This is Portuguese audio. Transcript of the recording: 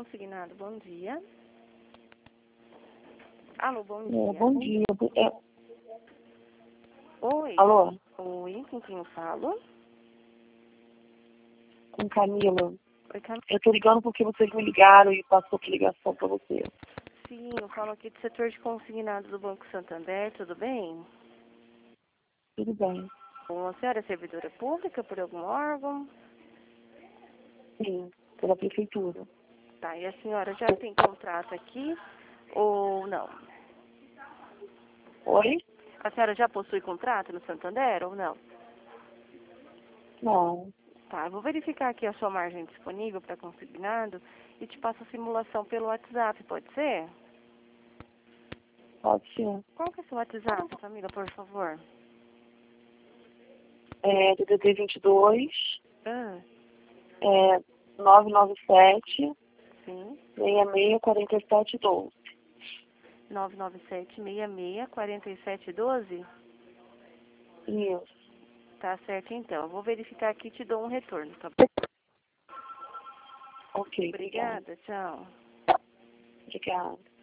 consignado, bom dia. Alô, bom dia. Bom dia. Oi. Alô, Oi, com quem eu falo? com Camila. Oi, Camila. Eu tô ligando porque vocês me ligaram e passou aqui ligação pra você. Sim, eu falo aqui do setor de consignados do Banco Santander, tudo bem? Tudo bem. Bom, a senhora é servidora pública por algum órgão? Sim, pela prefeitura. Tá, e a senhora já tem contrato aqui ou não? Oi? A senhora já possui contrato no Santander ou não? Não. Tá, eu vou verificar aqui a sua margem disponível para consignado e te passo a simulação pelo WhatsApp, pode ser? Pode ser. Qual que é o seu WhatsApp, Camila, por favor? DDD 22, Ah, 997 sim. 664712. 997-66-4712? Isso. Tá certo, então. Eu vou verificar aqui e te dou um retorno, tá bom? Ok, Obrigada, tchau. obrigada.